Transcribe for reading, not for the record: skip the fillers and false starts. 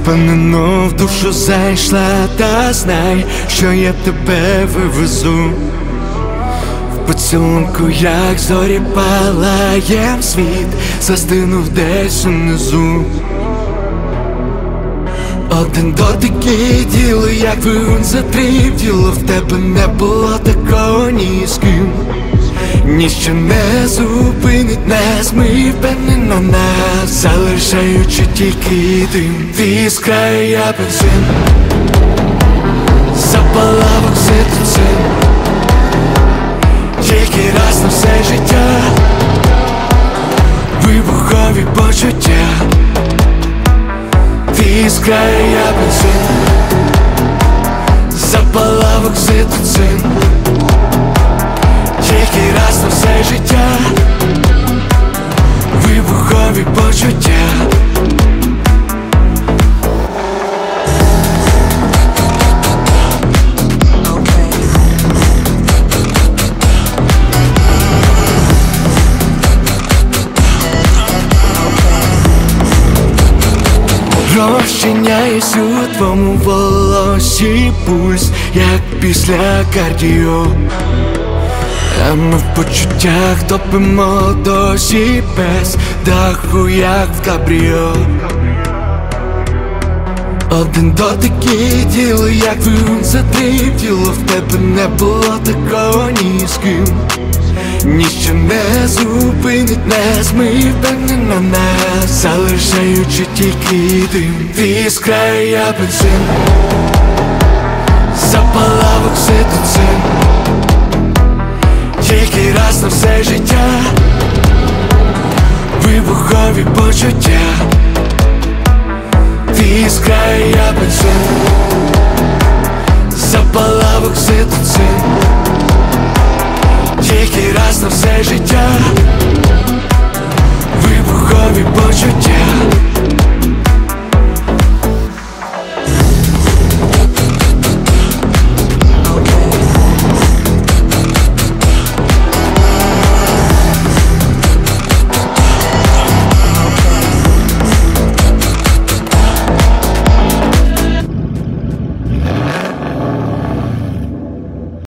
впевнено в душу зайшла, та знай, що я тебе вивезу. В поцілунку, як зорі, палаєм світ, застинув десь унизу. Один дотик і діло, як вогонь затріпділо. В тебе не було такого ні з ким. Ніщо не зупинить нас, ми впевнені на нас, залишаючи тільки дим. Ти іскра, я бензин, запалав окситоцин. Тільки раз на все життя, вибухові почуття. Ти іскра, я бензин, запалав окситоцин. Тільки раз на все життя, вибухові почуття. Розчиняюсь у твоєму волосі, пульс, як після кардіо. А ми в почуттях топимо досі без даху, як в кабріо. Один дотик і діло, як вогонь затріпділо. В тебе не було такого ні з ким. Ніщо не зупинить нас, ми впевнені на нас, залишаючи тільки дим. Ти іскра, я бензин, запалав окситоцин. Тільки раз на все життя, вибухові почуття. Ти іскра, я бензин, запалав окситоцин. Тільки раз на все життя,